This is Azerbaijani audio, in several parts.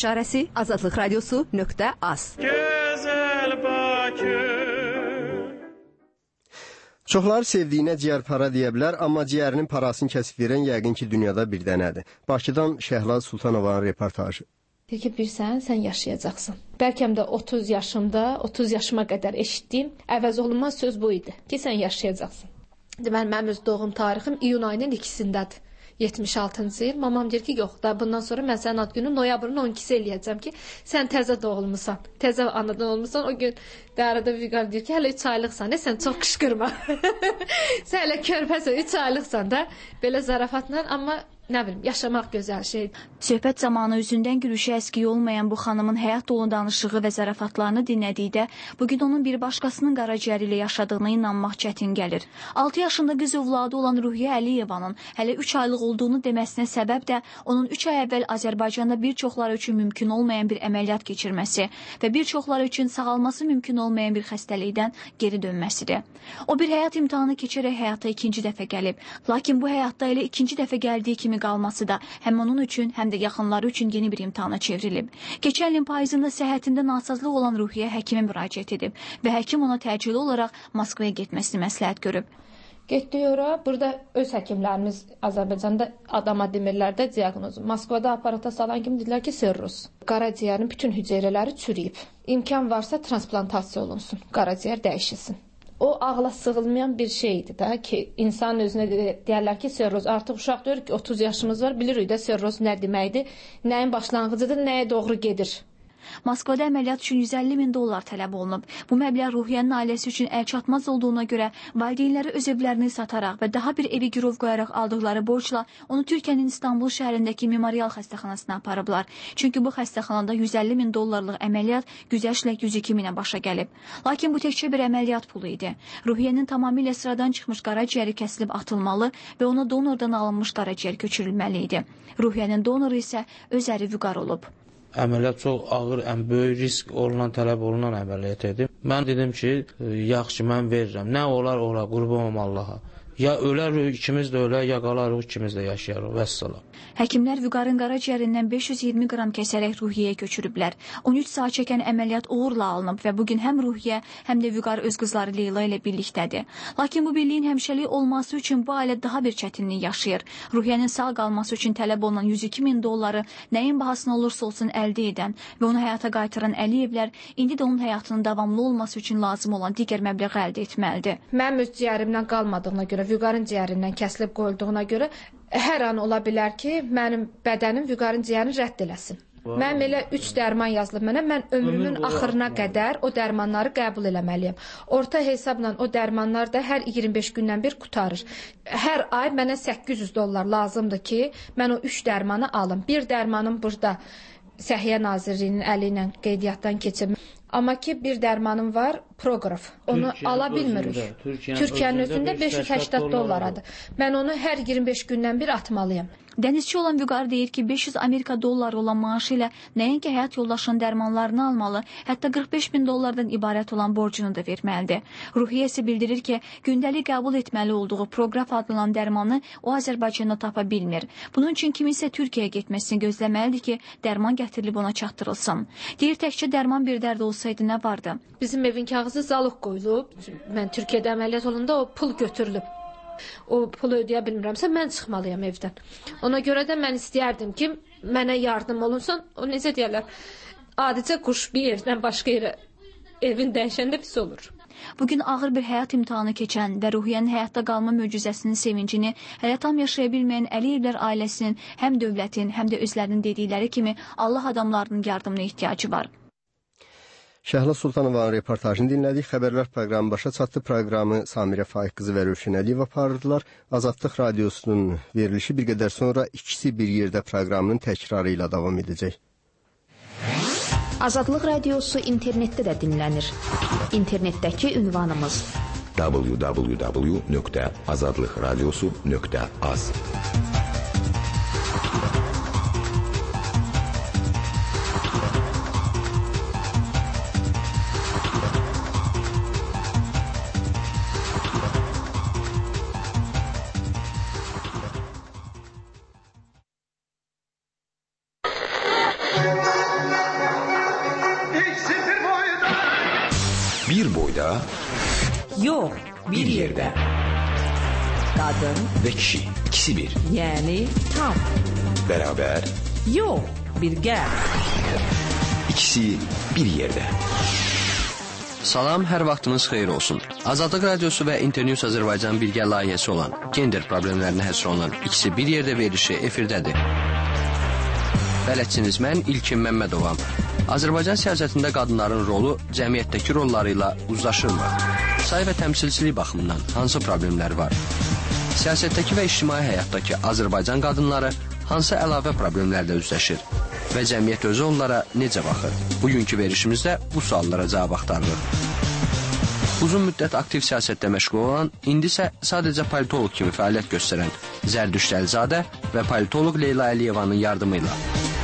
çarəsi azadlıqradiosu.az. Gözəl Bakı. Çoxları sevdiyinə ciyərpara deyə bilər, amma ciyərinin parasını kəsib verən yəqin ki, dünyada bir dənədir. Bakıdan Şəhla Sultanovanın reportajı. Deyir ki, bilsən, sən yaşayacaqsın. Bəlkəm də 30 yaşıma qədər eşitdiyim əvəz olunmaz söz bu idi ki, sən yaşayacaqsın. Deməli, mənim öz doğum tarixim iyun ayının 2-sindədir. 76-cı il. Mamam deyir ki, yox da bundan sonra mən sənin ad günü noyabrın 12-si eləyəcəm ki, sən təzə doğulmusan, təzə anadan olmusan. O gün Dərada Vüqar deyir ki, hələ 3 aylıqsan, sən çox qışqırma. Sən hələ körpəsən, 3 aylıqsan da, belə zarafatla, amma nə bilim, yaşamaq gözəl şeydir. Söhbət zamanı üzündən gülüşü əskiyi olmayan bu xanımın həyat dolu danışığı və zarafatlarını dinlədikdə, bugün onun bir başqasının qaraciyəri ilə yaşadığına inanmaq çətin gəlir. 6 yaşında qız övladı olan Ruhiyyə Əliyevanın hələ 3 aylıq olduğunu deməsinə səbəb də onun 3 ay əvvəl Azərbaycanda bir çoxları üçün mümkün olmayan bir əməliyyat keçirməsi və bir çoxları üçün sağalması mümkün olmayan bir xəstəlikdən geri dönməsidir. O bir həyat imtahanı keçərək həyata ikinci dəfə gəlib. Lakin bu həyatda elə ikinci dəfə gəldiyi kimi qalması da həm onun üçün, həm də yaxınları üçün yeni bir imtahana çevrilib. Keçən ilin payızında səhhətində nasazlıq olan Ruhiyyə həkimə müraciət edib və həkim ona təcili olaraq Moskvaya getməsini məsləhət görüb. Getdik ora, burada öz həkimlərimiz Azərbaycanda adama demirlər də diaqnozu. Moskvada aparata salan kimi dedilər ki, sirroz. Qaraciyərin bütün hüceyrələri çürüyüb. İmkan varsa transplantasiya olunsun, qaraciyər dəyişilsin. O ağla sığılmayan bir şeydir da ki, insan özünə deyərlər ki, sirroz. Artıq uşaq deyir ki, 30 yaşımız var, bilirik də sirroz nə deməkdir, nəyin başlanğıcıdır, nəyə doğru gedir. Moskvada əməliyyat üçün $150.000 tələb olunub. Bu məbləğ Ruhiyyənin ailəsi üçün əlçatmaz olduğuna görə valideynləri öz evlərini sataraq və daha bir evi girov qoyaraq aldıqları borcla onu Türkiyənin İstanbul şəhərindəki memorial xəstəxanasına aparıblar. Çünki bu xəstəxanada $150.000 əməliyyat güzəştlə 102.000-ə başa gəlib. Lakin bu təkcə bir əməliyyat pulu idi. Ruhiyyənin tamamilə sıradan çıxmış qaraciyəri kəsilib atılmalı və ona donordan alınmış qaraciyər köçürülməli idi. Ruhiyyənin donoru isə öz əri Vüqar olub. Əməliyyat çox ağır, ən böyük risk tələb olunan əməliyyat idi. Mən dedim ki, yaxşı, mən verirəm. Nə olar, qurbanım Allaha. Ya ölərük, ikimiz də ölər, ya qalarıq, ikimiz də yaşayarıq, vəssalam. Həkimlər Vüqarın qaraciyərindən 520 qram kəsərək Ruhiyyəyə köçürüblər. 13 saat çəkən əməliyyat uğurla alınıb və bugün həm Ruhiyyə, həm də Vüqar öz qızları Leyla ilə birlikdədir. Lakin bu birliyin həmişəlik olması üçün bu ailə daha bir çətinlik yaşayır. Ruhiyyənin sağ qalması üçün tələb olunan $102.000 nəyin bahasına olursa olsun əldə edən və onu həyata qaytaran Əliyevlər indi də onun həyatının davamlı olması üçün lazım olan digər məbləği əldə etməlidir. Mənim öz ciyərimdən qalmadığına görə, Vüqarın ciyərindən kəsilib qoyulduğuna görə hər an ola bilər ki, mənim bədənim Vüqarın ciyərini rədd eləsin. Mənim elə 3 dərman yazılıb mənə, mən ömrümün axırına qədər o dərmanları qəbul eləməliyəm. Orta hesabla o dərmanlar da hər 25 gündən bir qutarır. Hər ay mənə $800 lazımdır ki, mən o 3 dərmanı alım. Bir dərmanım burada Səhiyyə Nazirliyinin əli ilə qeydiyyatdan keçib. Amma ki, bir dərmanım var, Proqraf. Onu ala bilmirik. Türkiyənin özündə $580. Mən onu hər 25 gündən bir atmalıyam. Dənizçi olan Vüqar deyir ki, $500 olan maaşı ilə nəinki həyat yoldaşının dərmanlarını almalı, hətta $45.000 ibarət olan borcunu da verməlidir. Ruhiyyə isə bildirir ki, gündəlik qəbul etməli olduğu Proqraf adlanan dərmanı o Azərbaycanda tapa bilmir. Bunun üçün kiminsə Türkiyəyə getməsini gözləməlidir ki, dərman gətirilib ona çatdırılsın. Deyir, təkcə dərman bir dərd olsaydı nə vardı? Bizim evin kağızı zalıq qoyulub. Mən Türkiyədə əməliyyat olanda o pul götürülüb. O pulu ödəyə bilmirəmsə, mən çıxmalıyam evdən. Ona görə də mən istəyərdim ki, mənə yardım olunsun. O necə deyərlər, adicə quş bir yerdən başqa yerə evin dəyişəndə pis olur. Bugün ağır bir həyat imtahanı keçən və Ruhiyyənin həyatda qalma möcüzəsinin sevincini hələ tam yaşaya bilməyən Əliyevlər ailəsinin həm dövlətin, həm də özlərinin dedikləri kimi Allah adamlarının yardımına ehtiyacı var. Şəhla Sultanovanın reportajını dinlədik. Xəbərlər proqramı başa çatdı. Proqramı Samirə Faiq qızı və Rövşən Əliyev aparırdılar. Azadlıq Radiosunun verilişi bir qədər sonra ikisi bir yerdə proqramının təkrarı ilə davam edəcək. Azadlıq Radiosu internetdə də dinlənir. İnternetdəki ünvanımız www.azadlıqradiosu.az ya yox, bir yerdə. Qadın və kişi, ikisi bir. Yəni tam. Bərabər. Yox, birgə. İkisi bir yerdə. Salam, hər vaxtınız xeyir olsun. Azadlıq Radiosu və Internews Azərbaycan birgə layihəsi olan gender problemlərinə həsr olunan ikisi bir yerdə verilişi efirdədir. Bələdçiniz mən İlkin Məmmədovam. Azərbaycan siyasətində qadınların rolu cəmiyyətdəki rolları ilə uzlaşırmı? Say və təmsilçilik baxımından hansı problemlər var? Siyasətdəki və ictimai həyatdakı Azərbaycan qadınları hansı əlavə problemlərlə üzləşir? Və cəmiyyət özü onlara necə baxır? Bugünkü verişimizdə bu suallara cavab axtarırıq. Uzun müddət aktiv siyasətdə məşğul olan, indi isə sadəcə politoloq kimi fəaliyyət göstərən Zərdüşt Əlizadə və politoloq Leyla Əliyevanın yardımı ilə.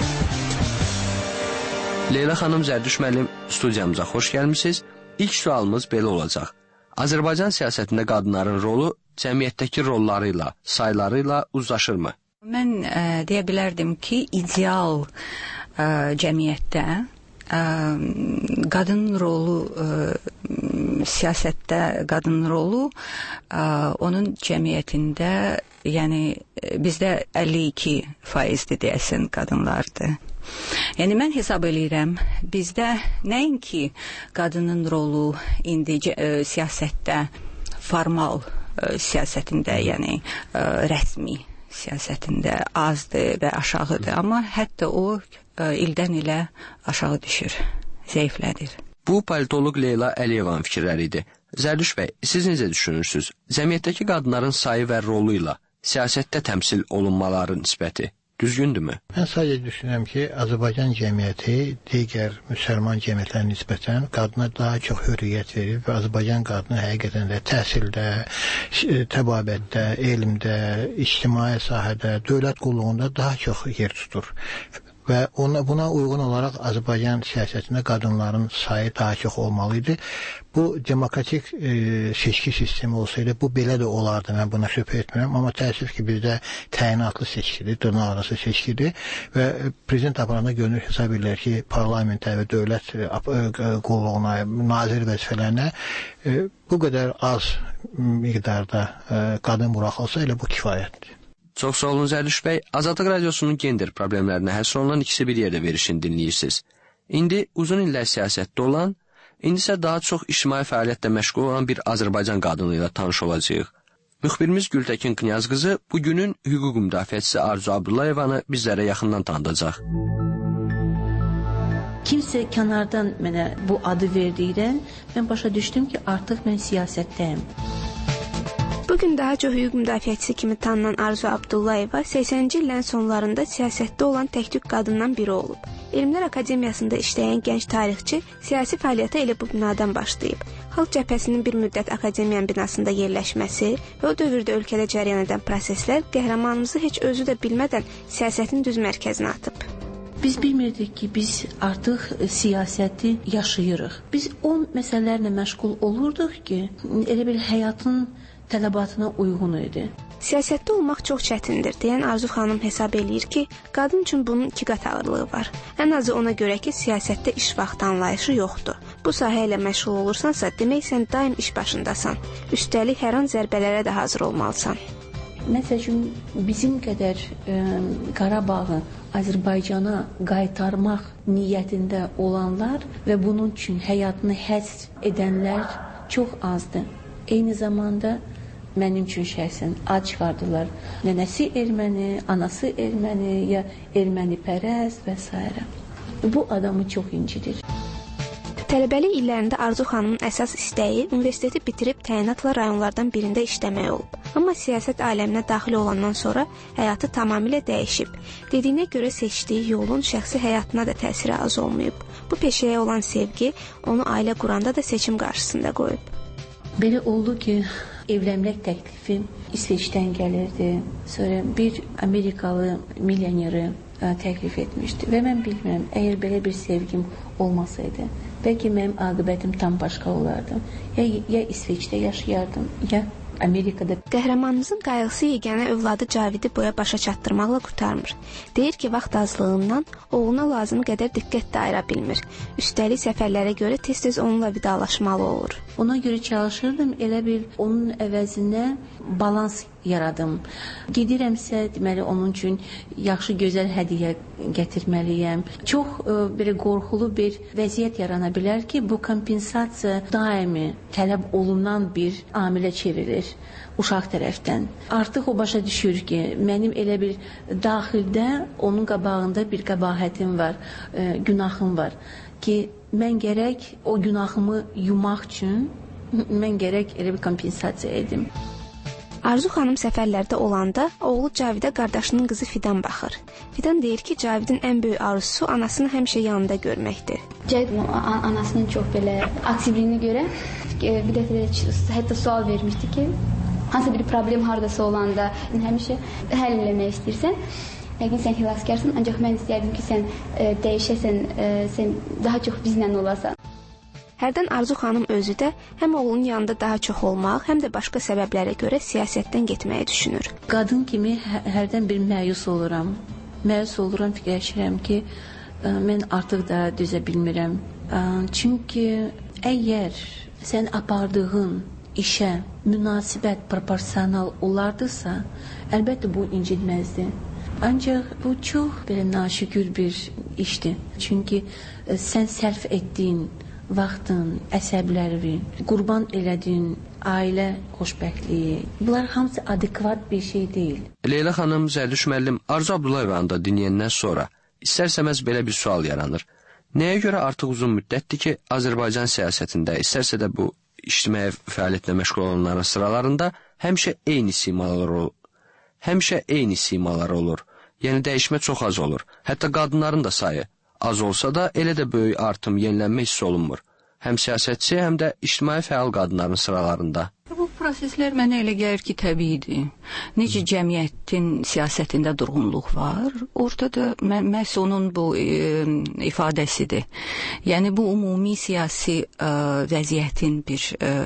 Leyla xanım, Zərdüşt müəllim, studiyamıza xoş gəlmişsiniz. İlk sualımız belə olacaq. Azərbaycan siyasətində qadınların rolu cəmiyyətdəki rolları ilə, sayları ilə uzlaşırmı? Mən deyə bilərdim ki, ideal cəmiyyətdə qadın rolu, siyasətdə qadın rolu onun cəmiyyətində, yəni bizdə 52% deyəsən qadınlardır. Yəni mən hesab edirəm, bizdə nəinki qadının rolu indi siyasətdə, formal siyasətində, yəni rəsmi siyasətində azdır və aşağıdır, amma hətta o ildən ilə aşağı düşür, zəiflədir. Bu politoloq Leyla Əliyevanın fikirləri idi. Zərdüşt bəy, siz necə düşünürsünüz? Cəmiyyətdəki qadınların sayı və rolu ilə siyasətdə təmsil olunmaları nisbəti düzgündürmü? Mən sadəcə düşünürəm ki, Azərbaycan cəmiyyəti digər müsəlman cəmiyyətlərinə nisbətən qadına daha çox hürriyyət verir və Azərbaycan qadını həqiqətən də təhsildə, təbabətdə, elmdə, ictimai sahədə, dövlət qulluğunda daha çox yer tutur. Və buna uyğun olaraq Azərbaycan siyasətində qadınların sayı daha çox olmalıydı. Bu demokratik seçki sistemi olsaydı, bu belə də olardı, mən buna şübhə etmirəm. Amma təəssüf ki, bizdə təyinatlı seçkidir, dırnaq arası seçkidir və prezident aparanda görünür, hesab edirlər ki, parlamentə və dövlət qulluğuna, nazir vəzifələrinə bu qədər az miqdarda qadın buraxılsa, elə bu kifayətdir. Çox sağ olun Zərdüşt bəy. Azadlıq Radiosunun gender problemlərinə həsr olunan ikisi bir yerdə verişini dinləyirsiniz. İndi uzun illər siyasətdə olan, indi isə daha çox ictimai fəaliyyətlə məşğul olan bir Azərbaycan qadını ilə tanış olacağıq. Müxbirimiz Gültəkin Knyaz qızı bugünün hüquq müdafiəçisi Arzu Abdullayevanı bizlərə yaxından tanıdacaq. Kimsə kənardan mənə bu adı verdikdən mən başa düşdüm ki, artıq mən siyasətdəyim. Bugün daha çox hüquq müdafiəçisi kimi tanınan Arzu Abdullayeva 80-ci illərin sonlarında siyasətdə olan tək-tük qadından biri olub. Elmlər Akademiyasında işləyən gənc tarixçi siyasi fəaliyyətə elə bu binadan başlayıb. Xalq Cəbhəsinin bir müddət akademiyanın binasında yerləşməsi və o dövrdə ölkədə cərəyan edən proseslər qəhrəmanımızı heç özü də bilmədən siyasətin düz mərkəzinə atıb. Biz bilmirdik ki, biz artıq siyasəti yaşayırıq. Biz o məsələlərlə məşğul olurduq ki, elə bir həyatın tələbatına uyğun idi. Siyasətdə olmaq çox çətindir, deyən Arzu xanım hesab eləyir ki, qadın üçün bunun 2 qat ağırlığı var. Ən azı ona görə ki, siyasətdə iş vaxtı anlayışı yoxdur. Bu sahə ilə məşğul olursansa, demək sən daim iş başındasan. Üstəlik hər an zərbələrə də hazır olmalısan. Məsəl üçün, bizim qədər Qarabağı Azərbaycana qaytarmaq niyyətində olanlar və bunun üçün həyatını həsr edənlər çox azdır. Eyni zamanda mənim üçün şəxsən ad çıxardılar. Nənəsi erməni, anası erməni, ya erməni pərəst və s. Bu adamı çox incidir. Tələbəlik illərində Arzu xanımın əsas istəyi universiteti bitirib təyinatla rayonlardan birində işləmək olub. Amma siyasət aləminə daxil olandan sonra həyatı tamamilə dəyişib. Dediyinə görə seçdiyi yolun şəxsi həyatına da təsiri az olmayıb. Bu peşəyə olan sevgi onu ailə quranda da seçim qarşısında qoyub. Belə oldu ki, evlənmək təklifi İsveçdən gəlirdi. Sonra bir Amerikalı milyoneri təklif etmişdi. Və mən bilmirəm, əgər belə bir sevgim olmasaydı, bəlkə mənim aqibətim tam başqa olardı. Ya İsveçdə yaşayardım, ya Amerikada. Qəhrəmanımızın qayğısı yeganə övladı Cavidi boya başa çatdırmaqla qurtarmır. Deyir ki, vaxt azlığından oğluna lazım qədər diqqət də ayıra bilmir. Üstəlik səfərlərə görə tez-tez onunla vidalaşmalı olur. Ona görə çalışırdım, elə bir onun əvəzinə balans yaradım. Gedirəmsə, deməli, onun üçün yaxşı, gözəl hədiyyə gətirməliyəm. Çox belə qorxulu bir vəziyyət yarana bilər ki, bu kompensasiya daimi tələb olunan bir amilə çevrilir uşaq tərəfdən. Artıq o başa düşür ki, mənim elə bir daxildə onun qabağında bir qəbahətim var, günahım var ki, mən gərək o günahımı yumaq üçün mən gərək elə bir kompensasiya edim. Arzu xanım səfərlərdə olanda oğlu Cavidə qardaşının qızı Fidan baxır. Fidan deyir ki, Cavidin ən böyük arzusu anasını həmişə yanında görməkdir. Cavid anasının çox belə aktivliyinə görə bir dəfə də hətta sual vermişdi ki, hansı bir problem hardasa olanda həmişə həll eləmək istəyirsən. Yəqin sən xilaskarsan, ancaq mən istəyərdim ki, sən dəyişəsən, sən daha çox bizlə olasan. Hərdən Arzu xanım özü də həm oğlunun yanında daha çox olmaq, həm də başqa səbəblərə görə siyasətdən getməyi düşünür. Qadın kimi hərdən bir məyus oluram. Məyus oluram, fikirləşirəm ki, mən artıq da düzə bilmirəm. Çünki əgər sən apardığın işə münasibət proporsional olardısa, əlbəttə bu incitməzdi. Ancaq bu çox belə naşükür bir işdir. Çünki sən sərf etdiyin vaxtın, əsəblərin, qurban elədiyin ailə xoşbəxtliyi, bunlar hamısı adekvat bir şey deyil. Leyla xanım, Zərdüş müəllim, Arzu Abdullayevanı da dinləyəndən sonra istərsəməz belə bir sual yaranır. Nəyə görə artıq uzun müddətdir ki, Azərbaycan siyasətində, istərsə də bu ictimai fəaliyyətlə məşğul olanların sıralarında həmişə eyni simalar olur. Yəni dəyişmə çox az olur. Hətta qadınların da sayı az olsa da elə də böyük artım, yenilənmə hiss olunmur. Həm siyasətçi, həm də ictimai fəal qadınların sıralarında. Bu proseslər mənə elə gəlir ki, təbiidir. Necə cəmiyyətin siyasətində durğunluq var, orada da məhz onun bu ifadəsidir. Yəni bu ümumi siyasi vəziyyətin bir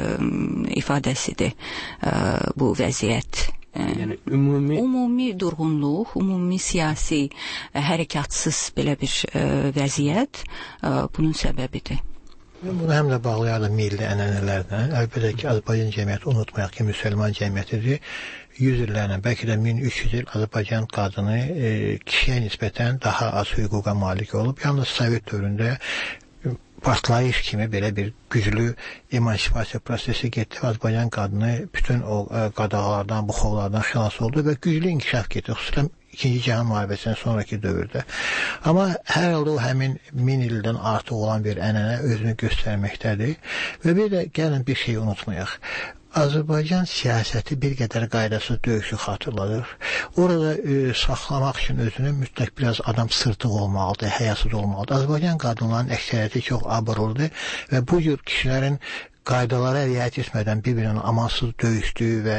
ifadəsidir bu vəziyyət. Yəni ümumi durğunluq, ümumi siyasi hərəkətsіз belə bir vəziyyət bunun səbəbidir. Bunu həm də bağlayardım milli ənənələrdən. Əlbəttə ki, Azərbaycan cəmiyyəti unutmayaq ki, müsəlman cəmiyyətidir. 100 illərlə, bəlkə də 1300 il Azərbaycan qadını kişiyə nisbətən daha az hüquqa malik olub. Yalnız Sovet dövründə partlayış kimi belə bir güclü emansipasiya prosesi getdi. Azərbaycan qadını bütün o qadağalardan, buxovlardan xilas oldu və güclü inkişaf getdi. Xüsusən İkinci Cahan müharibəsindən sonraki dövrdə. Amma hər halda o həmin 1000 ildən artıq olan bir ənənə özünü göstərməkdədir. Və bir də gəlin bir şey unutmayaq. Azərbaycan siyasəti bir qədər qaydasız döyüşü xatırladır. Orada saxlamaq üçün özünü mütləq biraz adam sırtıq olmalıdır, həyasız olmalıdır. Azərbaycan qadınlarının əksəriyyəti çox abırlıdır və bu cür kişilərin qaydalara riayət etmədən bir-birinin amansız döyüşdüyü və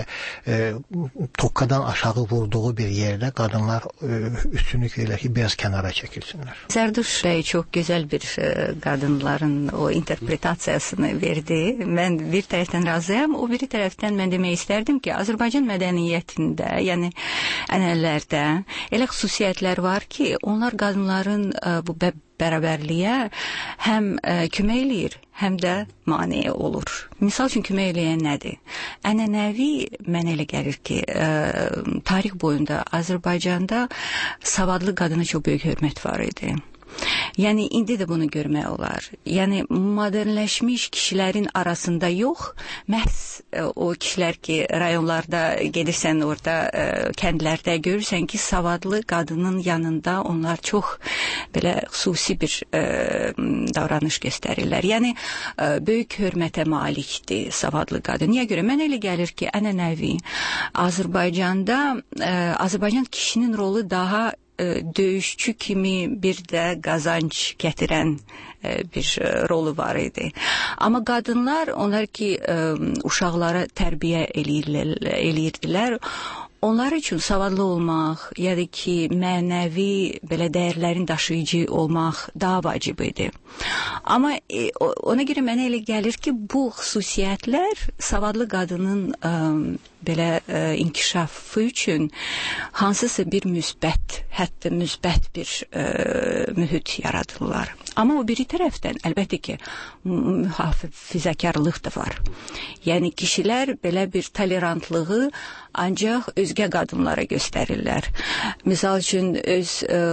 tokkadan aşağı vurduğu bir yerdə qadınlar üstünlük verirlər ki, biraz kənara çəkilsinlər. Zərduş bəy çox gözəl bir qadınların o interpretasiyasını verdi. Mən bir tərəfdən razıyam, o biri tərəfdən mən demək istərdim ki, Azərbaycan mədəniyyətində, yəni ənənələrdə elə xüsusiyyətlər var ki, onlar qadınların bu bərabərliyə həm kömək eləyir, həm də maneə olur. Misal üçün kömək eləyən nədir? Ənənəvi mənə elə gəlir ki, tarix boyunda Azərbaycanda savadlı qadına çox böyük hörmət var idi. Yəni indi də bunu görmək olar. Yəni modernləşmiş kişilərin arasında yox, məhz o kişilər ki, rayonlarda gedirsən, orada kəndlərdə görürsən ki, savadlı qadının yanında onlar çox belə xüsusi bir davranış göstərirlər. Yəni böyük hörmətə malikdir savadlı qadın. Niyə görə? Mənə elə gəlir ki, ənənəvi Azərbaycanda Azərbaycan kişinin rolu daha döyüşçü kimi bir də qazanc gətirən bir rolu var idi. Amma qadınlar, onlar ki, uşaqlara tərbiyə eləyirdilər, onlar üçün savadlı olmaq, ya da ki, mənəvi belə dəyərlərin daşıyıcı olmaq daha vacib idi. Amma ona görə mənə elə gəlir ki, bu xüsusiyyətlər savadlı qadının belə inkişafı üçün hansısa bir müsbət, hətta müsbət bir mühit yaradırlar. Amma o biri tərəfdən əlbəttə ki, mühafizəkarlıq da var. Yəni kişilər belə bir tolerantlığı ancaq özgə qadınlara göstərirlər. Misal üçün öz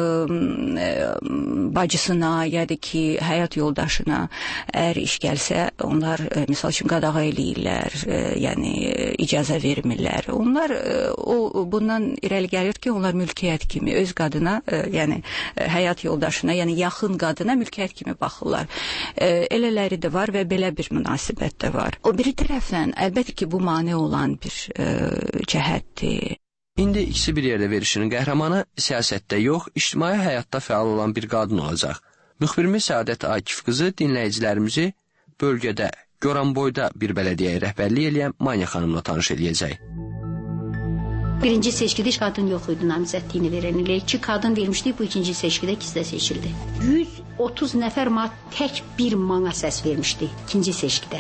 bacısına ya da ki, həyat yoldaşına əgər iş gəlsə, onlar misal üçün qadağa eləyirlər, yəni icazə vermirlər. Onlar bundan irəli gəlir ki, onlar mülkiyyət kimi öz qadına, yəni həyat yoldaşına, yəni yaxın qadına mülkiyyət kimi baxırlar. Elələri də var və belə bir münasibət də var. O biri tərəfdən əlbəttə ki, bu mane olan bir cəhətdir. İndi ikisi bir yerdə verişinin qəhrəmanı siyasətdə yox, ictimai həyatda fəal olan bir qadın olacaq. Müxbirimiz Səadət Akif qızı dinləyicilərimizi bölgədə, Goranboyda bir bələdiyyəyə rəhbərlik eləyən Manya xanımla tanış eləyəcək. Birinci seçkidə heç qadın yox idi namizədliyini verən ilə. 2 qadın vermişdik, bu ikinci seçkidə ikisi də seçildi. 130 nəfər tək bir mana səs vermişdi ikinci seçkidə.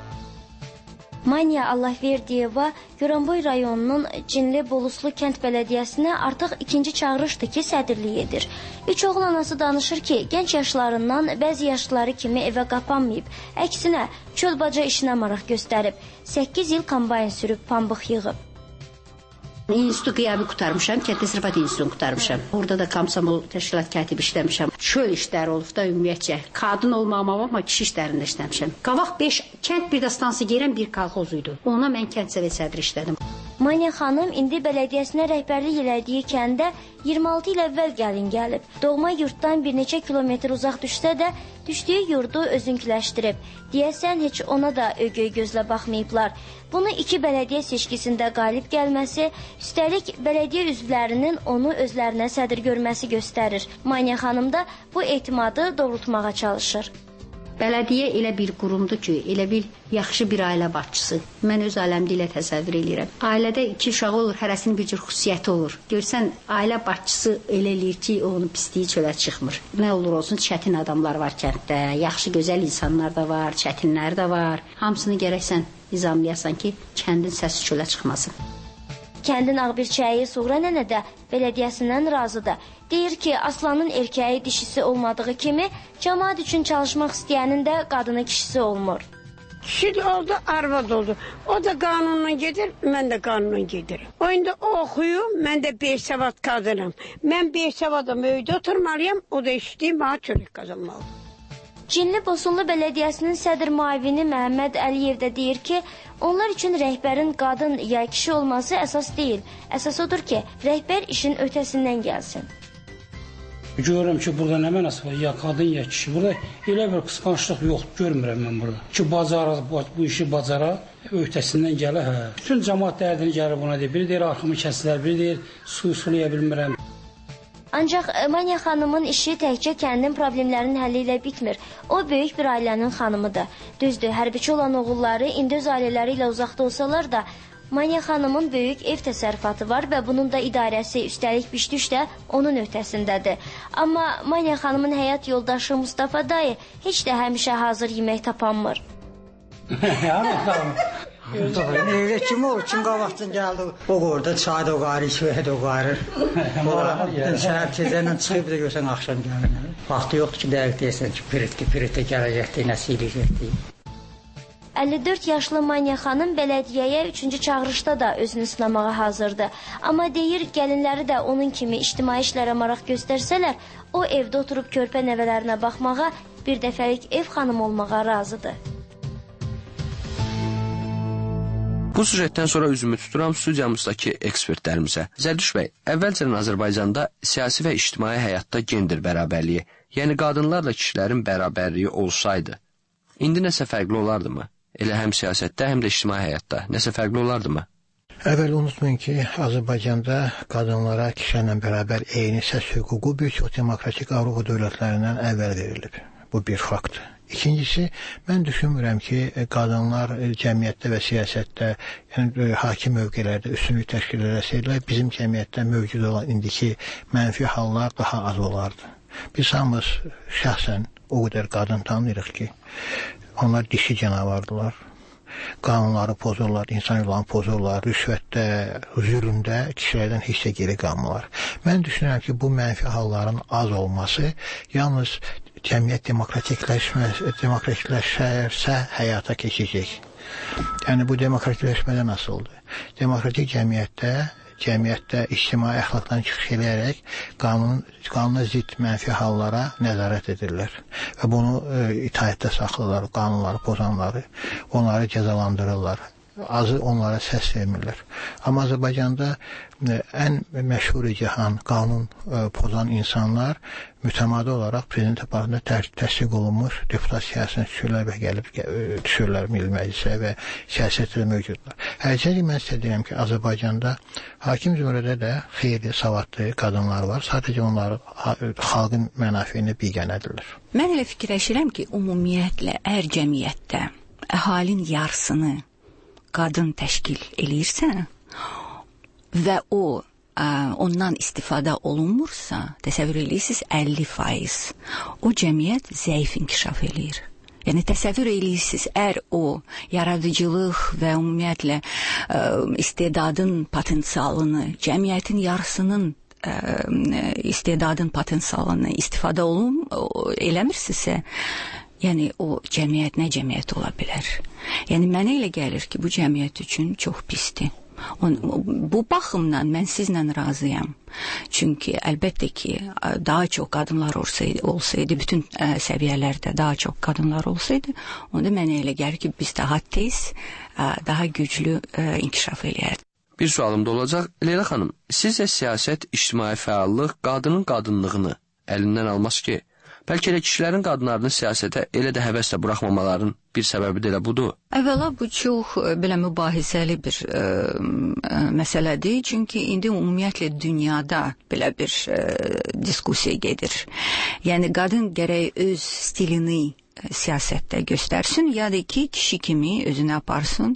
Manya Allahverdiyeva Goranboy rayonunun Cinli Boluslu kənd bələdiyyəsinə artıq ikinci çağırışdır ki, sədrlik edir. Üç oğul anası danışır ki, gənc yaşlarından bəzi yaşlıları kimi evə qapanmayıb, əksinə çöl-baca işinə maraq göstərib, 8 il kombayn sürüb, pambıq yığıb. İnstitutu qiyabi qutarmışam, kənd təsərrüfat institutunu qutarmışam. Orada da komsomol təşkilat katibi işləmişəm. Çöl işləri olub da ümumiyyətcə. Qadın olmağım amma kişi işlərində işləmişəm. Qabaq 5 kənd bir də stansiya gələn bir kolxoz idi. Ona mən kənd sovet sədri işlədim. Manya xanım indi bələdiyyəsinə rəhbərlik elədiyi kəndə 26 il əvvəl gəlin gəlib. Doğma yurtdan bir neçə kilometr uzaq düşsə də, düşdüyü yurdu özünküləşdirib. Deyəsən, heç ona da ögöy gözlə baxmayıblar. Bunu 2 bələdiyyə seçkisində qalib gəlməsi, üstəlik bələdiyyə üzvlərinin onu özlərinə sədr görməsi göstərir. Manya xanım da bu etimadı doğrultmağa çalışır. Bələdiyyə elə bir qurumdur ki, elə bir yaxşı bir ailə başçısı. Mən öz ailəmdə ilə təsəvvür edirəm. Ailədə 2 uşağı olur, hərəsinin bir cür xüsusiyyəti olur. Görsən, ailə başçısı elə eləyir ki, onun pisliyi çölə çıxmır. Nə olur olsun, çətin adamlar var kənddə, yaxşı, gözəl insanlar da var, çətinlər də var. Hamısını gərək sən nizamlayasan ki, kəndin səsi çölə çıxmasın. Kəndin ağbirçəyi Suğra nənə də bələdiyyəsindən razıdır. Deyir ki, aslanın erkəyi dişisi olmadığı kimi, cəmaət üçün çalışmaq istəyənin də qadını kişisi olmur. Kişi oldu, arvad oldu. O da qanunla gedir, mən də qanunla gedirim. O indi oxuyum, mən də beysavad qadınım. Mən beysavadam, öydə oturmalıyam, o da işləyim, bana çörək qazanmalı. Cinli Bosunlu Bələdiyyəsinin sədr müavini Məhəmməd Əliyev də deyir ki, onlar üçün rəhbərin qadın ya kişi olması əsas deyil. Əsas odur ki, rəhbər işin ötəsindən gəlsin. Görürəm ki, burada nə mənası var, ya qadın ya kişi. Burada elə bir qısqançlıq yox, görmürəm mən burada. Ki, bu işi bacara, ötəsindən gələ, hə. Bütün cəmaat dərdini gəlir buna deyir. Biri deyir, arxımı kəsilər, biri deyir, suyu sulaya bilmirəm. Ancaq Manya xanımın işi təkcə kəndin problemlərinin həlli ilə bitmir. O, böyük bir ailənin xanımıdır. Düzdür, hərbiçi olan oğulları indi öz ailələri ilə uzaqda olsalar da, Manya xanımın böyük ev təsərrüfatı var və bunun da idarəsi, üstəlik biş-düş də onun öhdəsindədir. Amma Manya xanımın həyat yoldaşı Mustafa dayı heç də həmişə hazır yemək tapanmır. Evdə kim olur, kim qabaqdan gəldi, o orada çay da oqarır, çöyə də oqarır. Səhər tezlərlə çıxıb da görsən, axşam gəlir. Vaxtı yoxdur ki, dəqiq deyəsən ki, piritə gələcəkdir, nəsə eləyəcəkdir. 54 yaşlı Manya xanım bələdiyyəyə 3-cü çağırışda da özünü sınamağa hazırdır. Amma deyir, gəlinləri də onun kimi ictimai işlərə maraq göstərsələr, o evdə oturub körpə nəvələrinə baxmağa, bir dəfəlik ev xanım olmağa razıdır. Bu sujetdən sonra üzümü tuturam studiyamızdakı ekspertlərimizə. Zərdüş bəy, əvvəlcədən Azərbaycanda siyasi və ictimai həyatda gender bərabərliyi, yəni qadınlarla kişilərin bərabərliyi olsaydı, indi nəsə fərqli olardımı? Elə həm siyasətdə, həm də ictimai həyatda nəsə fərqli olardımı? Əvvəl unutmayın ki, Azərbaycanda qadınlara kişilərlə bərabər eyni səs hüququ bir çox demokratik Avropa dövlətlərindən əvvəl verilib. Bu bir faktdır. İkincisi, mən düşünmürəm ki, qadınlar cəmiyyətdə və siyasətdə, yəni hakim mövqelərdə üstünlük təşkil edəsəydilər, bizim cəmiyyətdə mövcud olan indiki mənfi hallar daha az olardı. Biz hamımız şəxsən o qədər qadın tanıyırıq ki, onlar dişi canavardılar. Qanunları pozurlar, insan yollarını pozurlar, rüşvətdə, zülmdə kişilərdən heç də geri qalmırlar. Mən düşünürəm ki, bu mənfi halların az olması yalnız cəmiyyət demokratikləşərsə həyata keçəcək. Yəni bu demokratikləşmədə nasıldır? Demokratik cəmiyyətdə ictimai əxlaqdan çıxış edərək qanuna zidd mənfi hallara nəzarət edirlər və bunu itaətdə saxlayırlar, qanunları pozanları, onları cəzalandırırlar. Azı onlara səs vermirlər. Amma Azərbaycanda ən məşhur cihan qanun pozan insanlar mütəmadi olaraq prezident aparatında təsdiq olunmuş deputat siyasətini düşürlər və gəlib düşürlər Milli Məclisə və siyasətdə mövcudlar. Hərçəli mən sizə deyirəm ki, Azərbaycanda hakim zümrədə də xeyli savadlı qadınlar var. Sadəcə onlar xalqın mənafeyinə biganədirlər. Mən elə fikirləşirəm ki, ümumiyyətlə hər cəmiyyətdə əhalinin yarısını qadın təşkil eləyirsə və ondan istifadə olunmursa, təsəvvür eləyirsiniz 50%. O cəmiyyət zəif inkişaf eləyir. Yəni təsəvvür eləyirsiniz, əgər o yaradıcılıq və ümumiyyətlə istedadın potensialını, cəmiyyətin yarısının istedadın potensialını istifadə eləmirsinizsə, yəni o cəmiyyət nə cəmiyyət ola bilər? Yəni mənə elə gəlir ki, bu cəmiyyət üçün çox pisdir. Bu baxımdan mən sizlə razıyam. Çünki əlbəttə ki, daha çox qadınlar olsaydı, bütün səviyyələrdə daha çox qadınlar olsaydı, onda mənə elə gəlir ki, biz daha tez, daha güclü inkişaf eləyərdik. Bir sualım da olacaq. Leyla xanım, sizcə siyasət, ictimai fəallıq qadının qadınlığını əlindən almaz ki, bəlkə də kişilərin qadınlarını siyasətə elə də həvəslə buraxmamaların bir səbəbi də elə budur. Əvvəla bu çox belə mübahisəli bir məsələdir. Çünki indi ümumiyyətlə dünyada belə bir diskusiya gedir. Yəni qadın gərək öz stilini siyasətdə göstərsin, ya da ki, kişi kimi özünü aparsın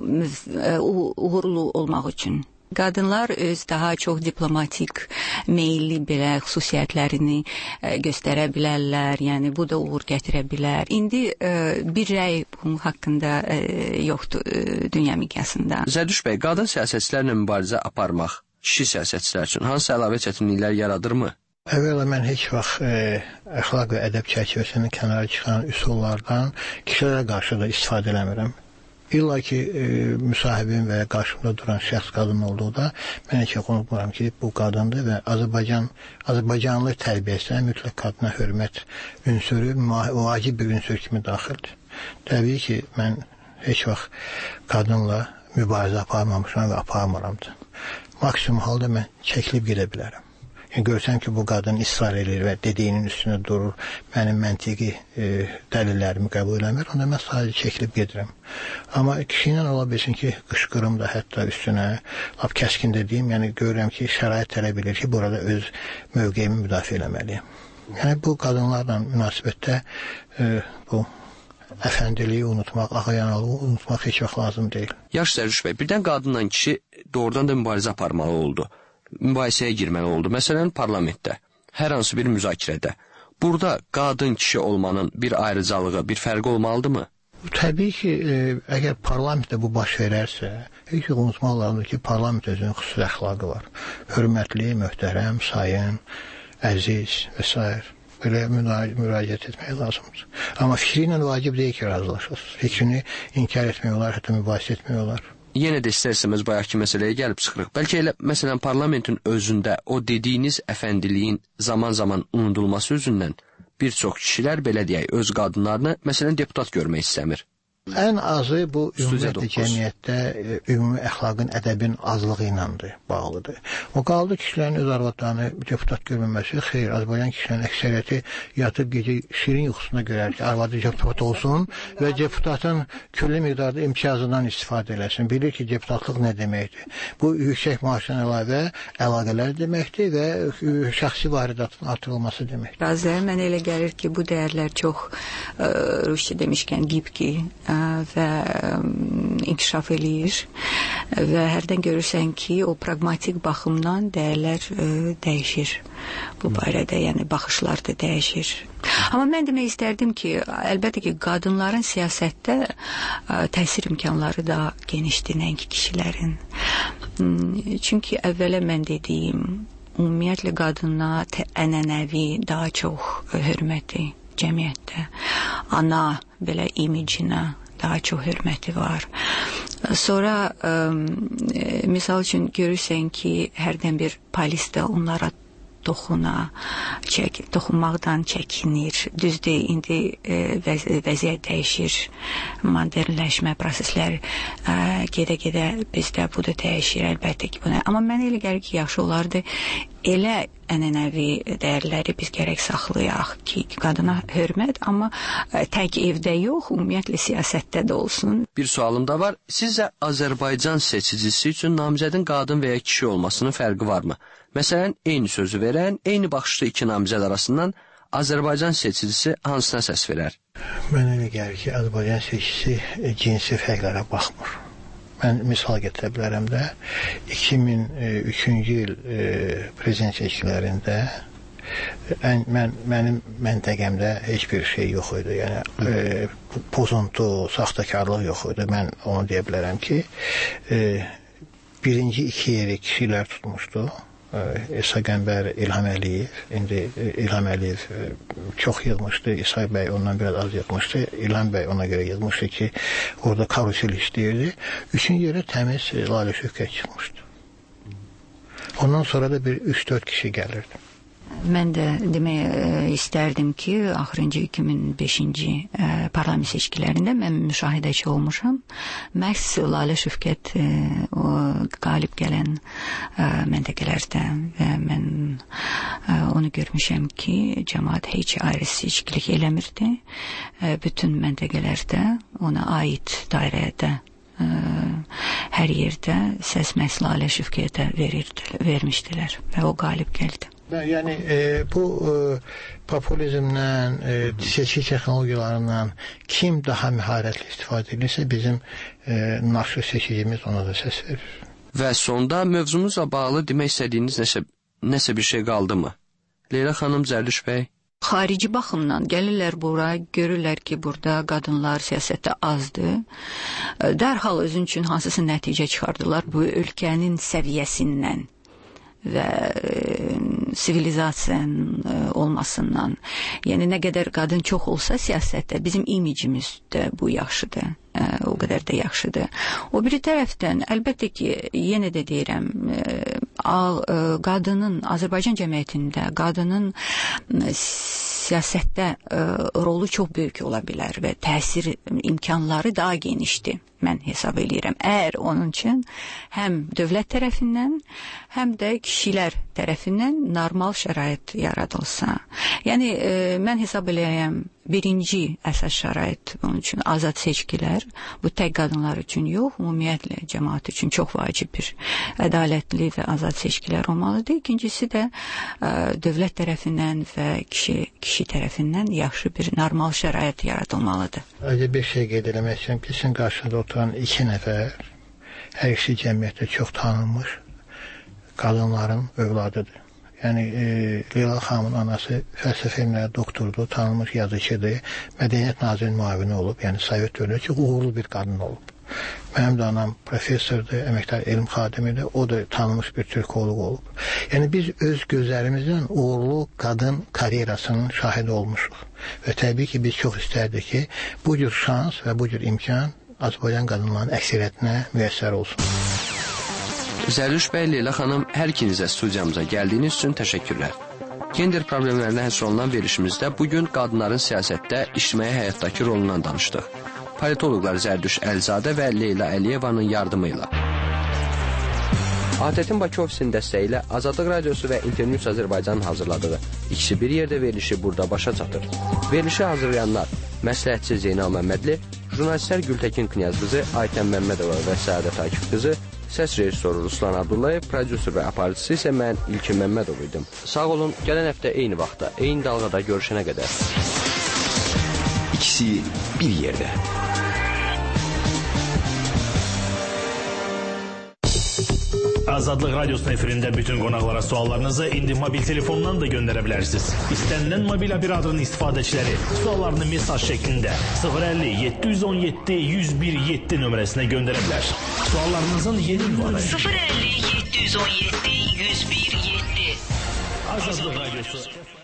uğurlu olmaq üçün. Qadınlar öz daha çox diplomatik meyilli belə xüsusiyyətlərini göstərə bilərlər, yəni bu da uğur gətirə bilər. İndi bir rəy bunun haqqında yoxdur dünya miqyasında. Zərdüş bəy, qadın siyasətçilərlə mübarizə aparmaq kişi siyasətçilər üçün hansı əlavə çətinliklər yaradırmı? Əvvəla mən heç vaxt əxlaq və ədəb çərçivəsinin kənara çıxan üsullardan kişilərə qarşı da istifadə eləmirəm. İlla ki, müsahibim və qarşımda duran şəxs qadın olduqda mən heç unutmuram ki, bu qadındır və Azərbaycanlı tərbiyəsinə mütləq qadına hörmət ünsürü vacib bir ünsür kimi daxildir. Təbii ki, mən heç vaxt qadınla mübarizə aparmamışam və aparmıram da. Maksimum halda mən çəkilib gedə bilərəm. Yəni, görsəm ki, bu qadın israr edir və dediyinin üstünə durur, mənim məntiqi dəlillərimi qəbul eləmir, onda mən sadəcə çəkilib gedirəm. Amma kişi ilə ola bilsin ki, qışqırım da hətta üstünə, lap kəskin dediyim, yəni görürəm ki, şərait tələb edir ki, burada öz mövqeyimi müdafiə eləməliyim. Yəni, bu qadınlarla münasibətdə bu əfəndiliyi unutmaq, ağayanlığı unutmaq heç vaxt lazım deyil. Yaxşı Zərdüş bəy, birdən qadınla kişi doğrudan da mübarizə aparmalı oldu. Mübahisəyə girməli oldu. Məsələn, parlamentdə, hər hansı bir müzakirədə. Burada qadın kişi olmanın bir ayrıcalığı, bir fərqi olmalıdırmı? Təbii ki, əgər parlamentdə bu baş verərsə, heç unutmaq lazımdır ki, parlament özünün xüsusi əxlaqı var. Hörmətli, möhtərəm, sayın, əziz və s. Belə müraciət etmək lazımdır. Amma fikri ilə vacib deyil ki, razılaşasınız. Fikrini inkar etmək olar, hətta mübahisə etmək olar. Yenə də istərsəmiz bayaqki məsələyə gəlib çıxırıq. Bəlkə elə, məsələn, parlamentin özündə o dediyiniz əfəndiliyin zaman-zaman unudulması üzündən bir çox kişilər, belə deyək, öz qadınlarını, məsələn, deputat görmək istəmir. Ən azı bu ümumiyyətlə cəmiyyətdə ümumi əxlaqın, ədəbin azlığı ilə bağlıdır. O qaldı kişilərin öz arvadlarını deputat görməməsi, xeyr, Azərbaycan kişilərin əksəriyyəti yatıb gecə şirin yuxusuna görər ki, arvadı deputat olsun və deputatın külli miqdarda imtiyazından istifadə eləsin. Bilir ki, deputatlıq nə deməkdir? Bu yüksək maaşdan əlavə əlaqələr deməkdir və şəxsi varidatın artırılması deməkdir. Razıyam, mənə elə gəlir ki, bu dəyərlər çox Rusça demişkən qibki və inkişaf eləyir və hərdən görürsən ki, o pragmatik baxımdan dəyərlər dəyişir bu barədə, yəni baxışlar da dəyişir. Amma mən demək istərdim ki, əlbəttə ki, qadınların siyasətdə təsir imkanları da genişdir, nəinki kişilərin. Çünki əvvələ mən dediyim, ümumiyyətlə qadına ənənəvi daha çox hörməti cəmiyyətdə, ana belə imicinə daha çox hörməti var. Sonra misal üçün görürsən ki, hərdən bir polis də onlara toxunmaqdan çəkinir. Düzdür, indi vəziyyət dəyişir, modernləşmə proseslər gedə-gedə bizdə bu da dəyişir, əlbəttə ki, buna. Amma mənə elə gəlir ki, yaxşı olardı elə ənənəvi dəyərləri biz gərək saxlayaq ki, qadına hörmət, amma tək evdə yox, ümumiyyətlə siyasətdə də olsun. Bir sualım da var. Sizcə Azərbaycan seçicisi üçün namizədin qadın və ya kişi olmasının fərqi varmı? Məsələn, eyni sözü verən, eyni baxışlı iki namizəd arasından Azərbaycan seçicisi hansına səs verər? Mənə elə gəlir ki, Azərbaycan seçicisi cinsi fərqlərə baxmır. Mən misal gətirə bilərəm də, 2003-cü il prezident seçkilərində mənim məntəqəmdə heç bir şey yox idi. Yəni, pozuntu, saxtakarlıq yox idi. Mən onu deyə bilərəm ki, birinci iki yeri kişilər tutmuşdu. İsa Qəmbər, İlham Əliyev. İndi İlham Əliyev çox yığmışdı, İsa bəy ondan biraz az yığmışdı. İlham bəy ona görə yığmışdı ki, orada karusel işləyirdi. Üçüncü yerə təmiz Lalə Şövkət çıxmışdı. Ondan sonra da bir 3-4 kişi gəlirdi. Mən də demək istərdim ki, axırıncı 2005-ci parlament seçkilərində mən müşahidəçi olmuşam. Məhz Lalə Şövkət qalib gələn məntəqələrdə və mən onu görmüşəm ki, cəmaət heç ayrı seçkilik eləmirdi. Bütün məntəqələrdə ona aid dairədə hər yerdə səs məhz Lalə Şövkətə vermişdilər və o qalib gəldi. Yəni, bu populizmdən, seçki texnologiyalarından kim daha məharətli istifadə edirsə, bizim naşır seçicimiz ona da səs verir. Və sonda mövzumuzla bağlı demək istədiyiniz nəsə bir şey qaldı mı? Leyla xanım, Zərliş bəy? Xarici baxımdan gəlirlər bura, görürlər ki, burada qadınlar siyasətdə azdır. Dərhal özün üçün hansısa nəticə çıxardılar bu ölkənin səviyyəsindən və sivilizasiyanın olmasından. Yəni, nə qədər qadın çox olsa siyasətdə, bizim imicimiz də bu yaxşıdır. O qədər də yaxşıdır. O biri tərəfdən, əlbəttə ki, yenə də deyirəm, qadının, Azərbaycan cəmiyyətində qadının siyasətdə rolu çox böyük ola bilər və təsir imkanları daha genişdir, mən hesab edirəm. Əgər onun üçün həm dövlət tərəfindən, həm də kişilər tərəfindən normal şərait yaradılsa. Yəni, mən hesab edirəm, birinci əsas şərait bunun üçün azad seçkilər, bu tək qadınlar üçün yox, ümumiyyətlə cəmaət üçün çox vacib bir ədalətli və azad seçkilər olmalıdır. İkincisi də dövlət tərəfindən və kişi tərəfindən yaxşı bir normal şərait yaradılmalıdır. Ayrıca bir şey qeyd eləmək istəyirəm ki, sizin qarşınızda oturan iki nəfər hər ikisi cəmiyyətdə çox tanınmış qadınların övladıdır. Yəni, Leyla xanımın anası fəlsəfə elmləri doktordur, tanınmış yazıcıdır, mədəniyyət nazirinin müavini olub, yəni Sovet dövründə çox uğurlu bir qadın olub. Mənim də anam professordur, əməkdar elm xadimidir, o da tanınmış bir türkoloq olub. Yəni, biz öz gözlərimizdən uğurlu qadın karyerasının şahidi olmuşuq. Və təbii ki, biz çox istərdik ki, bu cür şans və bu cür imkan Azərbaycan qadınlarının əksəriyyətinə müəssər olsun. Zərliş bəy, Leyla xanım, hər ikinizə studiyamıza gəldiyiniz üçün təşəkkürlər. Gender problemlərinə həsr olunan verilişimizdə bugün qadınların siyasətdə, ictimai həyatdakı rolundan danışdıq. politoloqlar Zərdüş Əlzadə və Leyla Əliyevanın yardımı ilə. ATƏT-in Bakı ofisinin dəstəyi ilə Azadlıq Radiosu və Internews Azərbaycanın hazırladığı ikisi bir yerdə verilişi burada başa çatır. Verilişi hazırlayanlar məsləhətçi Zeynal Məmmədli, jurnalistlər Gültəkin Knyazqızı, Aytən Məmmədova və Səadət Akif qızı, səs rejissoru Ruslan Abdullayev, prodüser və aparıcısı isə mən İlkin Məmmədov idim. Sağ olun, gələn həftə eyni vaxtda, eyni dalğada görüşənə qədər. İkisi bir yerdə. Azadlıq Radyosu'nun efirində bütün qonaqlara suallarınızı indi mobil telefondan da göndərə bilərsiniz. İstənilən mobil operatörün istifadəçiləri suallarını mesaj şəklində 050 717 101 7 nömrəsinə göndərə bilər. Suallarınızın yeni ünvanı 050 717 101 7. Azadlıq Radyosu.